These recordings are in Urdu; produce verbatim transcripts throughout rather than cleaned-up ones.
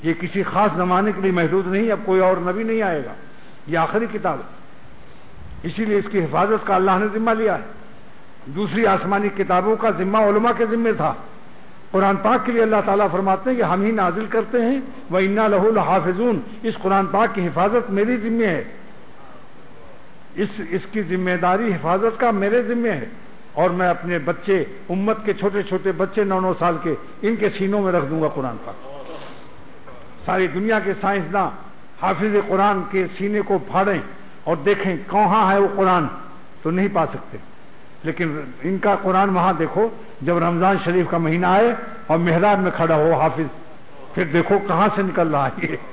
یہ کسی خاص زمانے کے لیے محدود نہیں، اب کوئی اور نبی نہیں آئے گا، یہ آخری کتاب ہے، اسی لیے اس کی حفاظت کا اللہ نے ذمہ لیا ہے۔ دوسری آسمانی کتابوں کا ذمہ علماء کے ذمہ تھا، قرآن پاک کے لیے اللہ تعالیٰ فرماتے ہیں کہ ہم ہی نازل کرتے ہیں، وَإِنَّا لَهُ لَحَافِظُونَ، اس قرآن پاک کی حفاظت میری ذمہ ہے، اس اس کی ذمہ داری حفاظت کا میرے ذمہ ہے، اور میں اپنے بچے، امت کے چھوٹے چھوٹے بچے نو نو سال کے، ان کے سینوں میں رکھ دوں گا قرآن پاک۔ ساری دنیا کے سائنسداں حافظ قرآن کے سینے کو پھاڑیں اور دیکھیں کہاں ہے وہ قرآن تو نہیں پا سکتے، لیکن ان کا قرآن وہاں دیکھو، جب رمضان شریف کا مہینہ آئے اور محراب میں کھڑا ہو حافظ، پھر دیکھو کہاں سے نکل رہا ہے یہ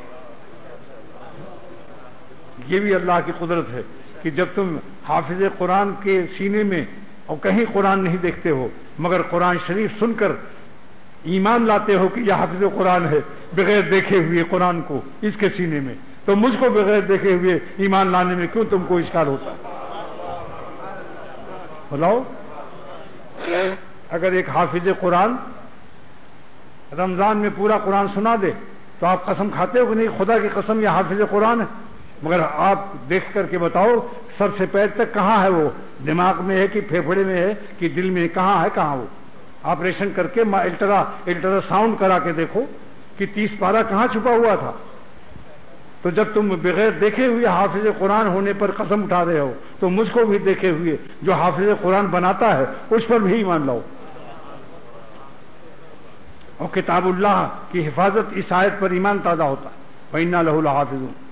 یہ بھی اللہ کی قدرت ہے کہ جب تم حافظ قرآن کے سینے میں اور کہیں قرآن نہیں دیکھتے ہو، مگر قرآن شریف سن کر ایمان لاتے ہو کہ یہ حافظ قرآن ہے بغیر دیکھے ہوئے قرآن کو اس کے سینے میں، تو مجھ کو بغیر دیکھے ہوئے ایمان لانے میں کیوں تم کو اشکال ہوتا ہے؟ بتاؤ، اگر ایک حافظ قرآن رمضان میں پورا قرآن سنا دے تو آپ قسم کھاتے ہو کہ نہیں خدا کی قسم یہ حافظ قرآن ہے؟ مگر آپ دیکھ کر کے بتاؤ سر سے پیر تک کہاں ہے وہ، دماغ میں ہے کہ پھیپھڑے میں ہے کہ دل میں، کہاں ہے کہاں وہ؟ آپریشن کر کے الٹرا الٹرا ساؤنڈ کرا کے دیکھو کہ تیس پارہ کہاں چھپا ہوا تھا۔ تو جب تم بغیر دیکھے ہوئے حافظ قرآن ہونے پر قسم اٹھا رہے ہو تو مجھ کو بھی دیکھے ہوئے جو حافظ قرآن بناتا ہے اس پر بھی ایمان لاؤ۔ اور کتاب اللہ کی حفاظت اس آیت پر ایمان تازہ ہوتا ہے، وَإِنَّا لَهُ لَحَافِظُونَ۔